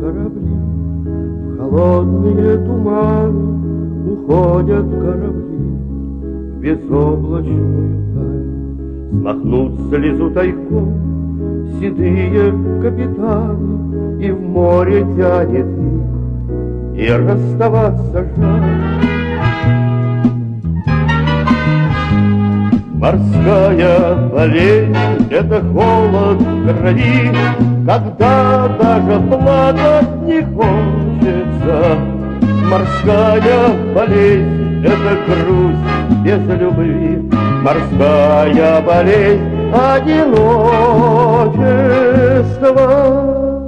корабли, в холодные туманы уходят корабли в безоблачную даль. Смахнут слезу тайком седые капитаны, и в море тянет их, и расставаться жаль. Морская болезнь — это холод в крови, когда даже плакать не хочется. Морская болезнь — это грусть без любви, морская болезнь — одиночество.